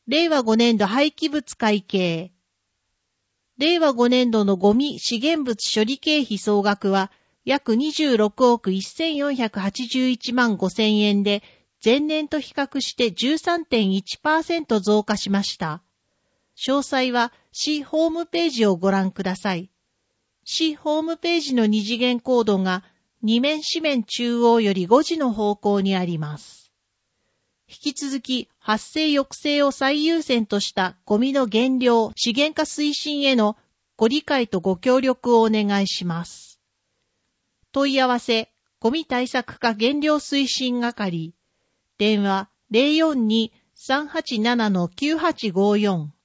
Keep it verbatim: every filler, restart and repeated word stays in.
れいわごねんど廃棄物会計。れいわごねんどのゴミ資源物処理経費総額は約にじゅうろくおくせんよんひゃくはちじゅういちまんごせんえんで、前年と比較して じゅうさんてんいちパーセント 増加しました。詳細は市ホームページをご覧ください。市ホームページの二次元コードが二面四面中央よりごじの方向にあります。引き続き発生抑制を最優先としたゴミの減量資源化推進へのご理解とご協力をお願いします。問い合わせ、ゴミ対策課減量推進係、電話 ゼロよんに さんはちなな きゅうはちごよん